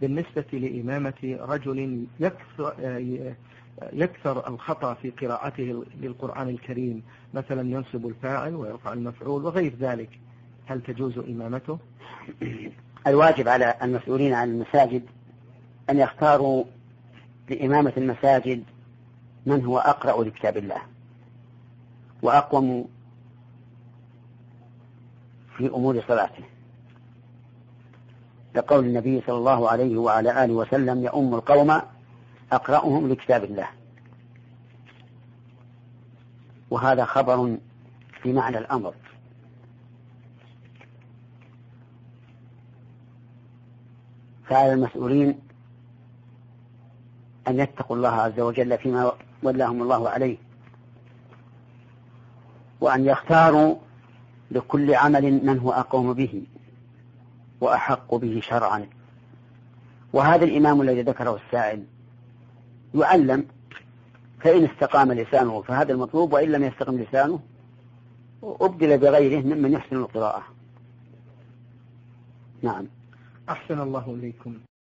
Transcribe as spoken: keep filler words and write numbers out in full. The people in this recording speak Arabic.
بالنسبة لإمامة رجل يكثر, يكثر الخطأ في قراءته للقرآن الكريم، مثلا ينصب الفاعل ويرفع المفعول وغير ذلك، هل تجوز إمامته؟ الواجب على المسؤولين عن المساجد أن يختاروا لإمامة المساجد من هو أقرأ لكتاب الله وأقوم في أمور صلاته، لقول النبي صلى الله عليه وعلى آله وسلم: يؤم القوم أقرأهم لكتاب الله. وهذا خبر في معنى الأمر، فعلى المسؤولين أن يتقوا الله عز وجل فيما ولاهم الله عليه، وأن يختاروا لكل عمل من هو أقوم به وأحق به شرعا. وهذا الإمام الذي ذكره السائل يعلم، فإن استقام لسانه فهذا المطلوب، وإن لم يستقم لسانه أبدل بغيره ممن يحسن القراءة. نعم. أحسن الله إليكم.